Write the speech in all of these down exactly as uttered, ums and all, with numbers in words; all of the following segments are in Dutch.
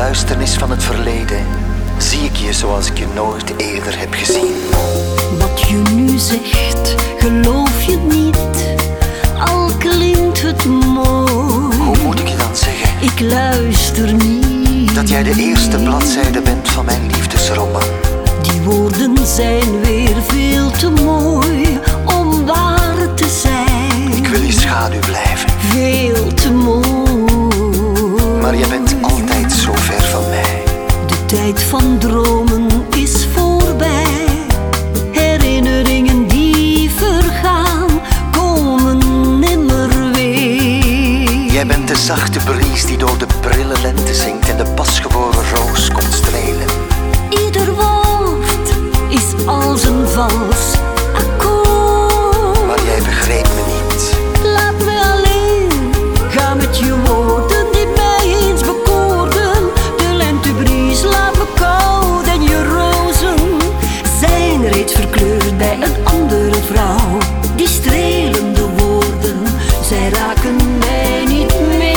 duisternis van het verleden zie ik je zoals ik je nooit eerder heb gezien. Wat je nu zegt, geloof je niet, al klinkt het mooi. Hoe moet ik je dan zeggen? Ik luister niet. Dat jij de eerste bladzijde bent van mijn liefdesroman. Die woorden zijn weer veel te mooi om waar te zijn. Ik wil je schaduw blijven. Veel te mooi. Maar jij bent altijd zo ver van mij. De tijd van dromen is voorbij. Herinneringen die vergaan, komen nimmer weer. Jij bent de zachte bries die door de prille lente zingt en de pasgeboren roos komt strelen. Ieder woord is als een vals akkoord. Maar jij begreep me niet. Laat me alleen, ga met je woorden die mij eens bekoorden. De lentebries laat me koud en je rozen zijn reeds verkleurd bij een andere vrouw. Die strelende woorden, zij raken mij niet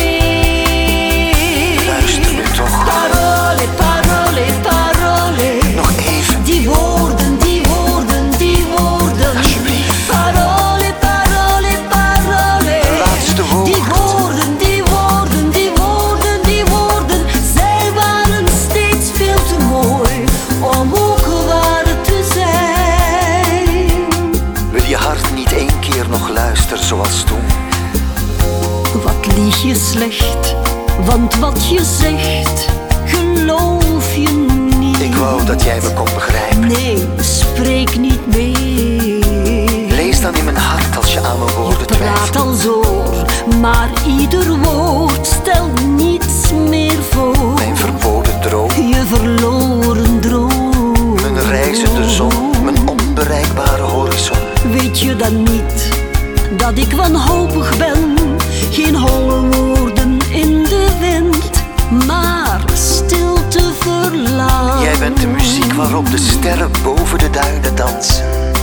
meer. Luister nu toch. Parole, parole, parole. Nog even. Die woorden, die woorden, die woorden. Alsjeblieft. Parole, parole, parole. Laatste woord. Die woorden, die woorden, die woorden, die woorden. Zij waren steeds veel te mooi om ook waar te zijn. Wil je hart niet één keer nog luisteren zoals toen? Wat lieg je slecht, want wat je zegt, geloof je niet. Ik wou dat jij me kon begrijpen. Nee, spreek niet meer. Lees dan in mijn hart als je aan mijn woorden Praat twijfelt. al zo, maar ieder woord stelt niets meer voor. Mijn verboden droom, Je verloren droom. mijn reizende zon, mijn onbereikbare horizon. Weet je dan niet dat ik wanhopig ben? Geen holle woorden in de wind, maar stilte verlaat. Jij bent de muziek waarop de sterren boven de duinen dansen.